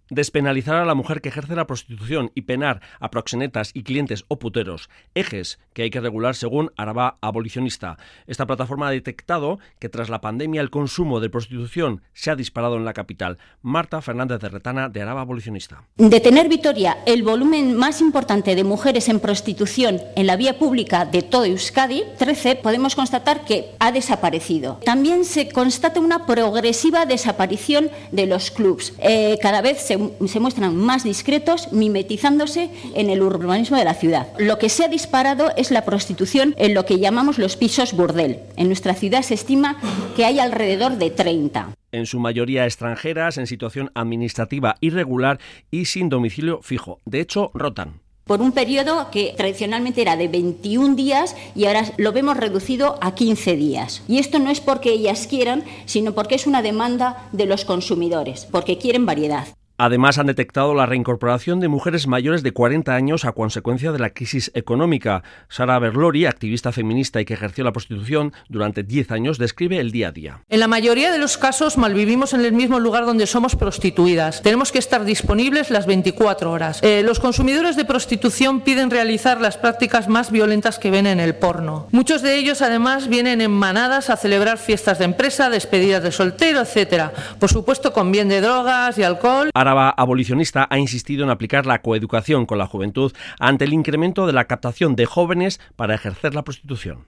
Despenalizar a la mujer que ejerce la prostitución y penar a proxenetas y clientes o puteros, ejes que hay que regular según Araba Abolicionista. Esta plataforma ha detectado que tras la pandemia el consumo de prostitución se ha disparado en la capital. Marta Fernández de Retana, de Araba Abolicionista. De tener Vitoria el volumen más importante de mujeres en prostitución en la vía pública de todo Euskadi, 13, podemos constatar que ha desaparecido. También se constata una progresiva desaparición de los clubs. Cada vez se muestran más discretos, mimetizándose en el urbanismo de la ciudad. Lo que se ha disparado es la prostitución en lo que llamamos los pisos burdel. En nuestra ciudad se estima que hay alrededor de 30. En su mayoría extranjeras, en situación administrativa irregular y sin domicilio fijo. De hecho, rotan. Por un periodo que tradicionalmente era de 21 días y ahora lo vemos reducido a 15 días. Y esto no es porque ellas quieran, sino porque es una demanda de los consumidores, porque quieren variedad. Además, han detectado la reincorporación de mujeres mayores de 40 años a consecuencia de la crisis económica. Sara Berlori, activista feminista y que ejerció la prostitución durante 10 años, describe el día a día. En la mayoría de los casos malvivimos en el mismo lugar donde somos prostituidas. Tenemos que estar disponibles las 24 horas. Los consumidores de prostitución piden realizar las prácticas más violentas que ven en el porno. Muchos de ellos, además, vienen en manadas a celebrar fiestas de empresa, despedidas de soltero, etc. Por supuesto, con bien de drogas y alcohol. Araba Abolicionista ha insistido en aplicar la coeducación con la juventud ante el incremento de la captación de jóvenes para ejercer la prostitución.